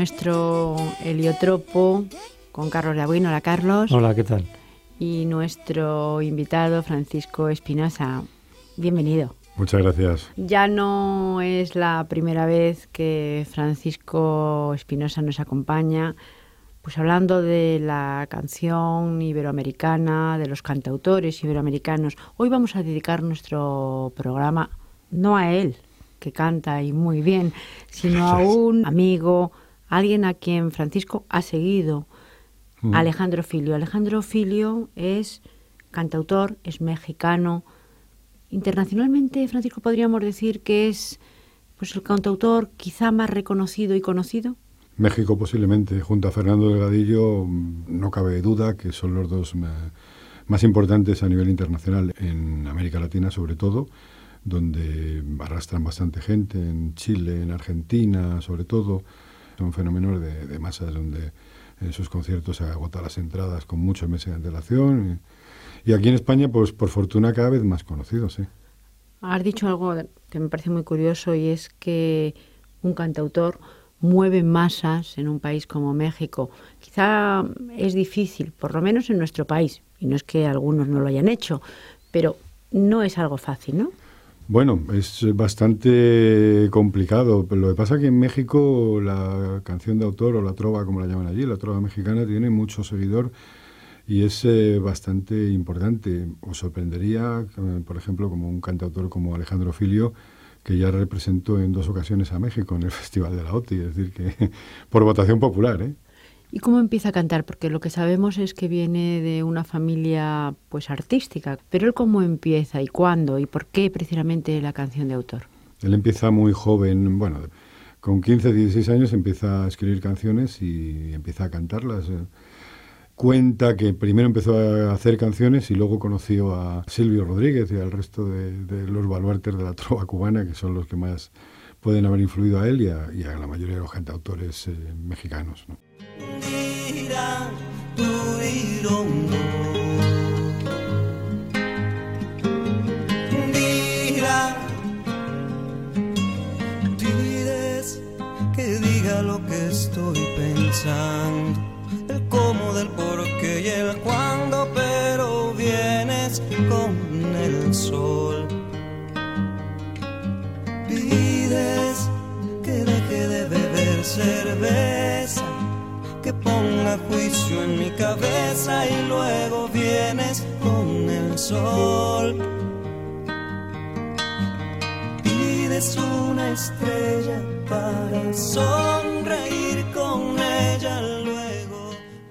nuestro heliotropo con Carlos Labuino. Hola, Carlos. Hola, ¿qué tal? Y nuestro invitado, Francisco Espinosa. Bienvenido. Muchas gracias. Ya no es la primera vez que Francisco Espinosa nos acompaña, pues hablando de la canción iberoamericana, de los cantautores iberoamericanos. Hoy vamos a dedicar nuestro programa no a él, que canta y muy bien, sino a un amigo, alguien a quien Francisco ha seguido, Alejandro Filio. Alejandro Filio es cantautor, es mexicano. Internacionalmente, Francisco, podríamos decir que es pues el cantautor quizá más reconocido y conocido. México posiblemente, junto a Fernando Delgadillo, no cabe duda que son los dos más importantes a nivel internacional, en América Latina sobre todo, donde arrastran bastante gente, en Chile, en Argentina sobre todo. Son fenómenos de masas donde en sus conciertos se agotan las entradas con muchos meses de antelación. Y aquí en España, pues por fortuna, cada vez más conocidos, sí. Has dicho algo que me parece muy curioso, y es que un cantautor mueve masas en un país como México. Quizá es difícil, por lo menos en nuestro país, y no es que algunos no lo hayan hecho, pero no es algo fácil, ¿no? Bueno, es bastante complicado. Pero lo que pasa es que en México la canción de autor, o la trova, como la llaman allí, la trova mexicana, tiene mucho seguidor y es bastante importante. Os sorprendería, por ejemplo, como un cantautor como Alejandro Filio, que ya representó en 2 ocasiones a México en el Festival de la OTI, es decir, que por votación popular, ¿eh? ¿Y cómo empieza a cantar? Porque lo que sabemos es que viene de una familia pues artística, pero él cómo empieza y cuándo y por qué precisamente la canción de autor. Él empieza muy joven, bueno, con 15, 16 años empieza a escribir canciones y empieza a cantarlas. Cuenta que primero empezó a hacer canciones y luego conoció a Silvio Rodríguez y al resto de los baluartes de la trova cubana, que son los que más pueden haber influido a él y a la mayoría de los cantautores mexicanos, ¿no? Mira, tuirondo. Mira, pides que diga lo que estoy pensando, el cómo del por qué y el cuándo, pero vienes con el sol. Pides que deje de beber cerveza, que ponga juicio en mi cabeza, y luego vienes con el sol. Pides una estrella para sonreír con ella luego.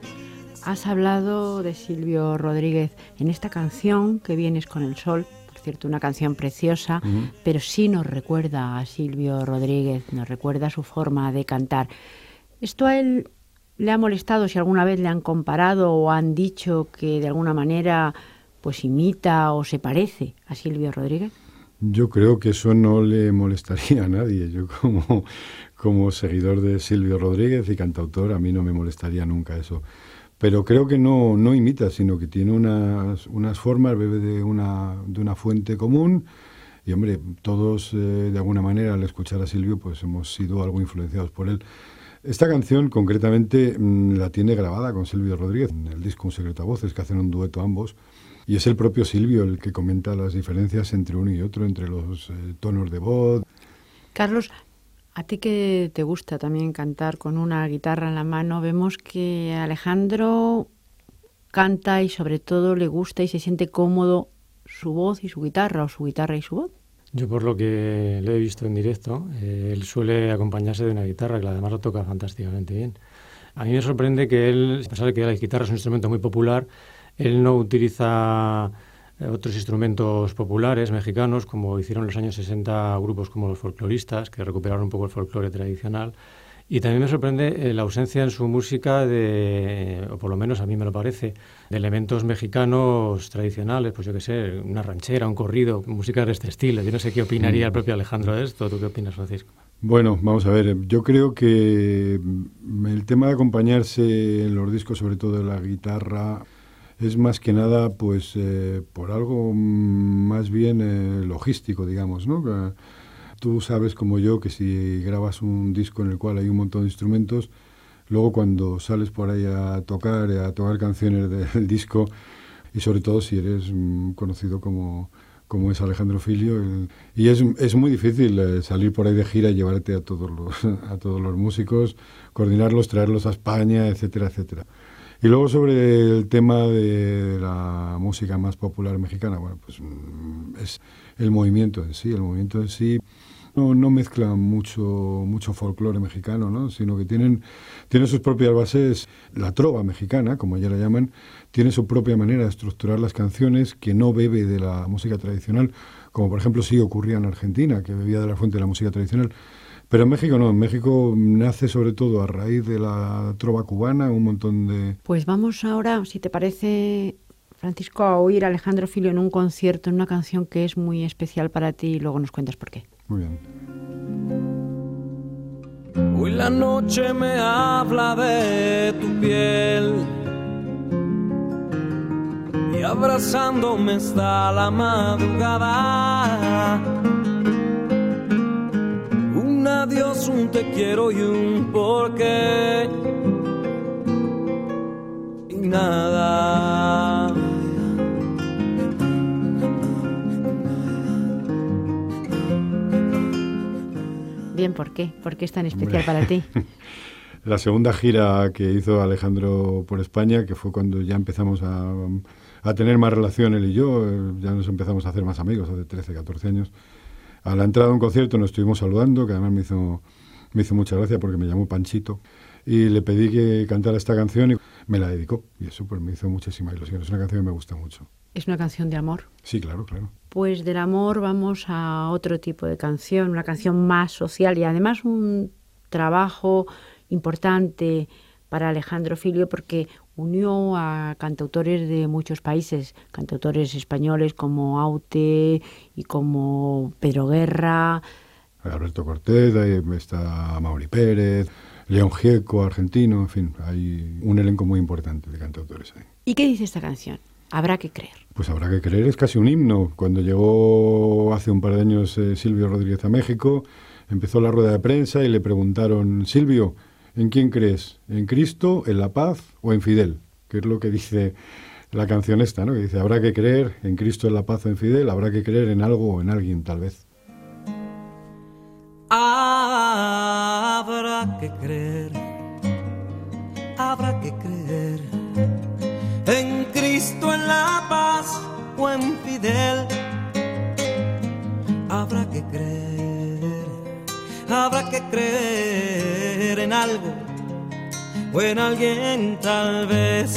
Has hablado de Silvio Rodríguez en esta canción que vienes con el sol, por cierto, una canción preciosa, pero sí nos recuerda a Silvio Rodríguez, nos recuerda su forma de cantar. Esto a él ¿le ha molestado si alguna vez le han comparado o han dicho que de alguna manera pues imita o se parece a Silvio Rodríguez? Yo creo que eso no le molestaría a nadie. Yo como seguidor de Silvio Rodríguez y cantautor, a mí no me molestaría nunca eso. Pero creo que no imita, sino que tiene unas formas, bebe de una fuente común. Y hombre, todos de alguna manera al escuchar a Silvio pues hemos sido algo influenciados por él. Esta canción concretamente la tiene grabada con Silvio Rodríguez en el disco Un secreto a voces, que hacen un dueto ambos, y es el propio Silvio el que comenta las diferencias entre uno y otro, entre los tonos de voz. Carlos, a ti que te gusta también cantar con una guitarra en la mano, vemos que Alejandro canta y sobre todo le gusta y se siente cómodo su voz y su guitarra, o su guitarra y su voz. Yo, por lo que le he visto en directo, él suele acompañarse de una guitarra, que además lo toca fantásticamente bien. A mí me sorprende que él, a pesar de que la guitarra es un instrumento muy popular, él no utiliza otros instrumentos populares mexicanos, como hicieron en los años 60 grupos como los folcloristas, que recuperaron un poco el folclore tradicional. Y también me sorprende la ausencia en su música o por lo menos a mí me lo parece, de elementos mexicanos tradicionales, pues yo qué sé, una ranchera, un corrido, música de este estilo. Yo no sé qué opinaría el propio Alejandro de esto. ¿Tú qué opinas, Francisco? Bueno, vamos a ver, yo creo que el tema de acompañarse en los discos, sobre todo de la guitarra, es más que nada pues por algo más bien logístico, digamos, ¿no? Tú sabes como yo que si grabas un disco en el cual hay un montón de instrumentos, luego cuando sales por ahí a tocar canciones del disco, y sobre todo si eres conocido como es Alejandro Filio, y es muy difícil salir por ahí de gira y llevarte a todos los músicos, coordinarlos, traerlos a España, etcétera, etcétera. Y luego sobre el tema de la música más popular mexicana, bueno, pues es el movimiento en sí. El movimiento en sí no mezcla mucho folclore mexicano, ¿no? Sino que tiene sus propias bases. La trova mexicana, como ya la llaman, tiene su propia manera de estructurar las canciones que no bebe de la música tradicional, como por ejemplo sí ocurría en Argentina, que bebía de la fuente de la música tradicional. Pero en México no, en México nace sobre todo a raíz de la trova cubana, un montón de... Pues vamos ahora, si te parece, Francisco, a oír a Alejandro Filio en un concierto, en una canción que es muy especial para ti, y luego nos cuentas por qué. Muy bien. Hoy la noche me habla de tu piel y abrazándome está la madrugada. Un adiós, un te quiero y un por qué y nada. Bien, ¿por qué? ¿Por qué es tan especial para ti? La segunda gira que hizo Alejandro por España, que fue cuando ya empezamos a tener más relación él y yo, ya nos empezamos a hacer más amigos, hace 13, 14 años. A la entrada de un concierto nos estuvimos saludando, que además me hizo mucha gracia porque me llamó Panchito, y le pedí que cantara esta canción y me la dedicó. Y eso pues me hizo muchísima ilusión. Es una canción que me gusta mucho. ¿Es una canción de amor? Sí, claro, claro. Pues del amor vamos a otro tipo de canción, una canción más social y además un trabajo importante para Alejandro Filio porque unió a cantautores de muchos países, cantautores españoles como Aute y como Pedro Guerra. Alberto Cortés, ahí está Mauri Pérez, León Gieco, argentino, en fin, hay un elenco muy importante de cantautores ahí. ¿Y qué dice esta canción? Habrá que creer. Pues Habrá que creer, es casi un himno. Cuando llegó hace un par de años Silvio Rodríguez a México, empezó la rueda de prensa y le preguntaron, Silvio, ¿en quién crees? ¿En Cristo, en la paz o en Fidel? Que es lo que dice la canción esta, ¿no? Que dice, habrá que creer en Cristo, en la paz o en Fidel, habrá que creer en algo o en alguien, tal vez. Habrá que creer en Cristo, en la paz o en Fidel. Habrá que creer en algo o en alguien tal vez.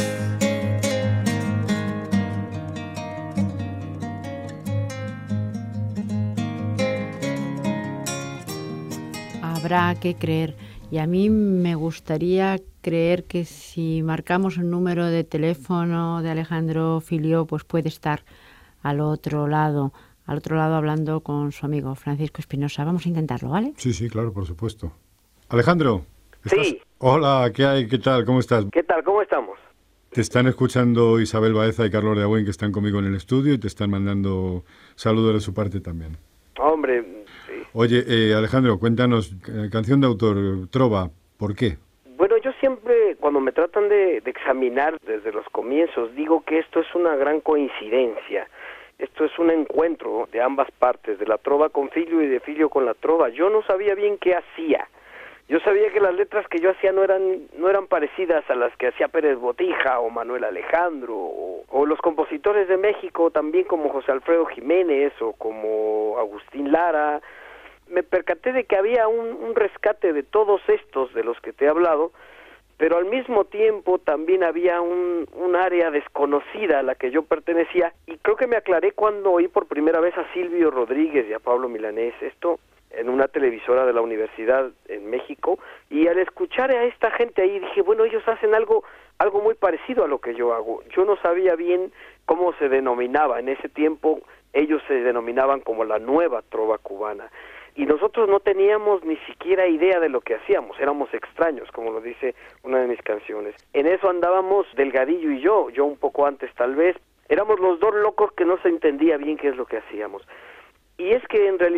Habrá que creer. Y a mí me gustaría creer que si marcamos un número de teléfono de Alejandro Filio, pues puede estar al otro lado hablando con su amigo Francisco Espinosa. Vamos a intentarlo, ¿vale? Sí, claro, por supuesto. Alejandro. ¿Estás? Sí. Hola, ¿qué hay? ¿Qué tal? ¿Cómo estás? ¿Qué tal? ¿Cómo estamos? Te están escuchando Isabel Baeza y Carlos de Agüen, que están conmigo en el estudio y te están mandando saludos de su parte también. Hombre, sí. Oye, Alejandro, cuéntanos, canción de autor, trova, ¿por qué? Bueno, yo siempre, cuando me tratan de examinar desde los comienzos, digo que esto es una gran coincidencia. Esto es un encuentro de ambas partes, de la trova con Filio y de Filio con la trova. Yo no sabía bien qué hacía. Yo sabía que las letras que yo hacía no eran parecidas a las que hacía Pérez Botija o Manuel Alejandro o los compositores de México también como José Alfredo Jiménez o como Agustín Lara. Me percaté de que había un rescate de todos estos de los que te he hablado, pero al mismo tiempo también había un área desconocida a la que yo pertenecía y creo que me aclaré cuando oí por primera vez a Silvio Rodríguez y a Pablo Milanés esto en una televisora de la universidad en México, y al escuchar a esta gente ahí dije, bueno, ellos hacen algo muy parecido a lo que yo hago. Yo no sabía bien cómo se denominaba. En ese tiempo ellos se denominaban como la nueva trova cubana, y nosotros no teníamos ni siquiera idea de lo que hacíamos, éramos extraños, como lo dice una de mis canciones. En eso andábamos Delgadillo y yo un poco antes tal vez, éramos los dos locos que no se entendía bien qué es lo que hacíamos. Y es que en realidad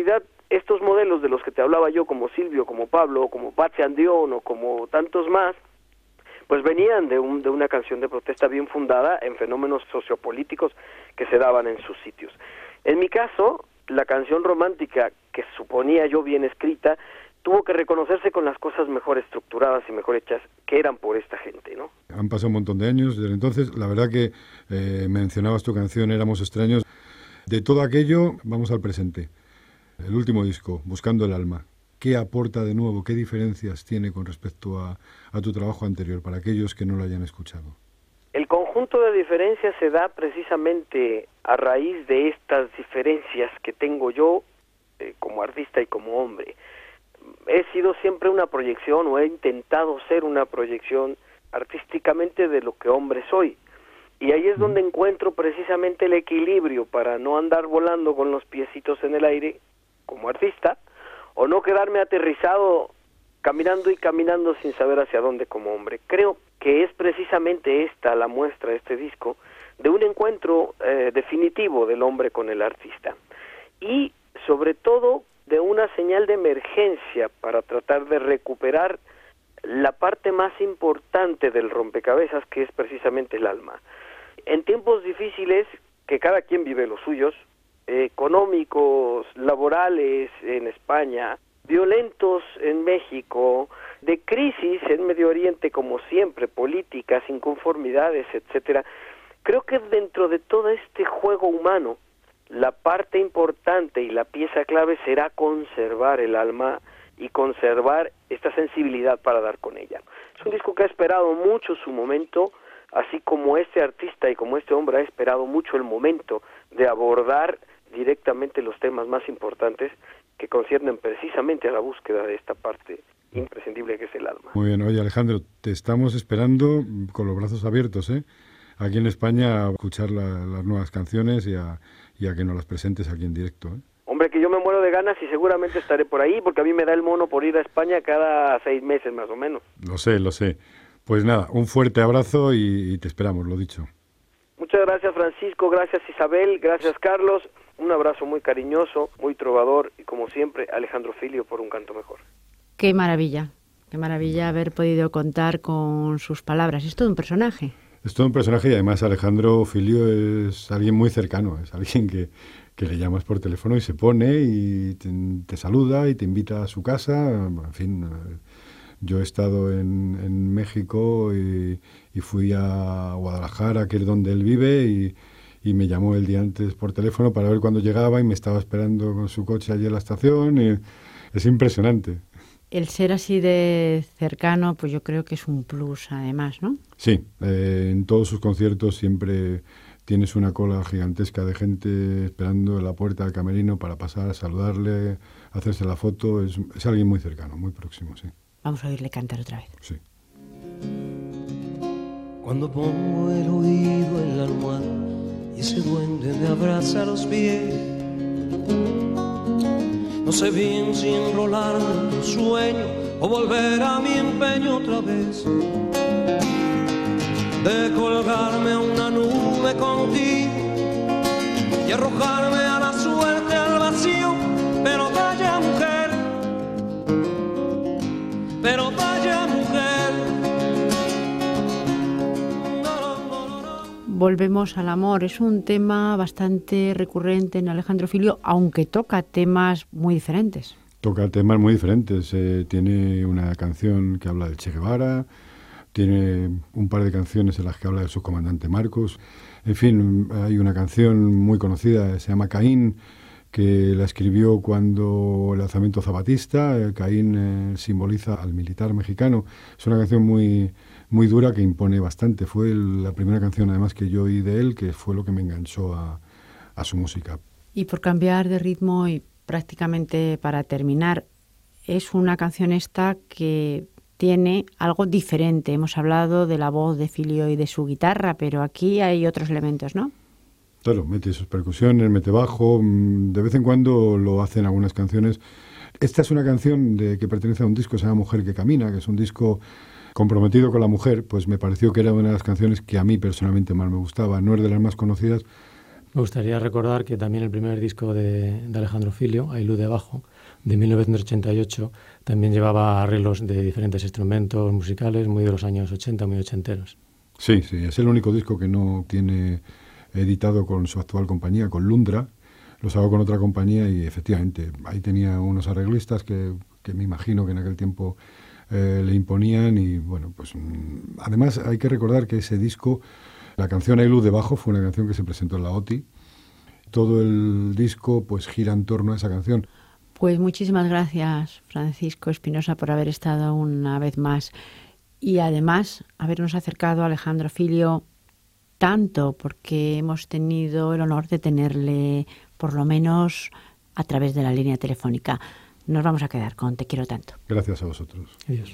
estos modelos de los que te hablaba yo, como Silvio, como Pablo, como Patsy Andión o como tantos más, pues venían de una canción de protesta bien fundada en fenómenos sociopolíticos que se daban en sus sitios. En mi caso, la canción romántica, que suponía yo bien escrita, tuvo que reconocerse con las cosas mejor estructuradas y mejor hechas que eran por esta gente, ¿no? Han pasado un montón de años desde entonces. La verdad que mencionabas tu canción Éramos extraños. De todo aquello, vamos al presente. El último disco, Buscando el alma. ¿Qué aporta de nuevo? ¿Qué diferencias tiene con respecto a tu trabajo anterior, para aquellos que no lo hayan escuchado? El conjunto de diferencias se da precisamente a raíz de estas diferencias que tengo yo como artista y como hombre. He sido siempre una proyección, o he intentado ser una proyección artísticamente de lo que hombre soy. Y ahí es donde encuentro precisamente el equilibrio para no andar volando con los piecitos en el aire como artista, o no quedarme aterrizado caminando y caminando sin saber hacia dónde como hombre. Creo que es precisamente esta la muestra, este disco, de un encuentro definitivo del hombre con el artista. Y sobre todo de una señal de emergencia para tratar de recuperar la parte más importante del rompecabezas, que es precisamente el alma. En tiempos difíciles, que cada quien vive los suyos, económicos, laborales en España, violentos en México, de crisis en Medio Oriente como siempre, políticas, inconformidades, etcétera. Creo que dentro de todo este juego humano, la parte importante y la pieza clave será conservar el alma y conservar esta sensibilidad para dar con ella. Es un disco que ha esperado mucho su momento, así como este artista y como este hombre ha esperado mucho el momento de abordar directamente los temas más importantes que conciernen precisamente a la búsqueda de esta parte imprescindible que es el alma. Muy bien, oye Alejandro, te estamos esperando con los brazos abiertos, aquí en España, a escuchar las nuevas canciones y a que nos las presentes aquí en directo. Hombre, que yo me muero de ganas y seguramente estaré por ahí, porque a mí me da el mono por ir a España cada 6 meses más o menos. Lo sé. Pues nada, un fuerte abrazo y te esperamos, lo dicho. Muchas gracias, Francisco, gracias, Isabel, gracias, Carlos. Un abrazo muy cariñoso, muy trovador y, como siempre, Alejandro Filio por Un Canto Mejor. Qué maravilla haber podido contar con sus palabras. Es todo un personaje. Es todo un personaje y además Alejandro Filio es alguien muy cercano, es alguien que le llamas por teléfono y se pone y te saluda y te invita a su casa. En fin, yo he estado en México y fui a Guadalajara, que es donde él vive, y me llamó el día antes por teléfono para ver cuándo llegaba y me estaba esperando con su coche allí en la estación. Y es impresionante. El ser así de cercano, pues yo creo que es un plus además, ¿no? Sí, en todos sus conciertos siempre tienes una cola gigantesca de gente esperando en la puerta del camerino para pasar, saludarle, hacerse la foto. Es alguien muy cercano, muy próximo, sí. Vamos a oírle cantar otra vez. Sí. Cuando pongo el oído en la almohada y ese duende me abraza los pies, no sé bien si enrolarme en un sueño o volver a mi empeño otra vez, de colgarme a una nube contigo y arrojarme a la suerte al vacío. Pero vaya mujer, pero vaya mujer. Volvemos al amor. Es un tema bastante recurrente en Alejandro Filio, aunque toca temas muy diferentes. Toca temas muy diferentes. Tiene una canción que habla del Che Guevara, tiene un par de canciones en las que habla de su comandante Marcos. En fin, hay una canción muy conocida, se llama Caín, que la escribió cuando el alzamiento zapatista. Caín simboliza al militar mexicano. Es una canción muy dura que impone bastante. Fue la primera canción además que yo oí de él, que fue lo que me enganchó a su música. Y por cambiar de ritmo y prácticamente para terminar, es una canción esta que tiene algo diferente. Hemos hablado de la voz de Filio y de su guitarra, pero aquí hay otros elementos, ¿no? Claro, mete sus percusiones, mete bajo, de vez en cuando lo hacen algunas canciones. Esta es una canción que pertenece a un disco que se llama Mujer que Camina, que es un disco comprometido con la mujer. Pues me pareció que era una de las canciones que a mí personalmente más me gustaba. No es de las más conocidas, Me gustaría recordar que también el primer disco de Alejandro Filio, Hay luz debajo, de 1988, también llevaba arreglos de diferentes instrumentos musicales, muy de los años 80, muy ochenteros. Sí, es el único disco que no tiene editado con su actual compañía, con Lundra. Lo sacó con otra compañía y efectivamente ahí tenía unos arreglistas que me imagino que en aquel tiempo le imponían y bueno, pues además hay que recordar que ese disco, la canción Hay luz debajo, fue una canción que se presentó en la OTI. Todo el disco pues gira en torno a esa canción. Pues muchísimas gracias, Francisco Espinosa, por haber estado una vez más y además habernos acercado a Alejandro Filio tanto, porque hemos tenido el honor de tenerle por lo menos a través de la línea telefónica. Nos vamos a quedar con Te quiero tanto. Gracias a vosotros. Adiós.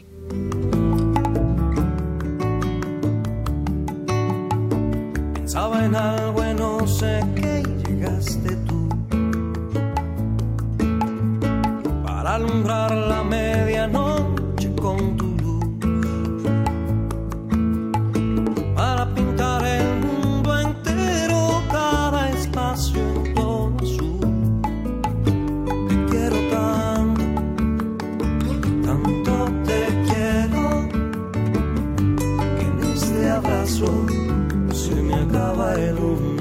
Pensaba en algo y no sé qué y llegaste tú para alumbrar la medianoche con tu luz, para pintar el mundo entero, cada espacio en tono azul. Te quiero tanto, tanto te quiero, que en este abrazo se me acaba el mundo.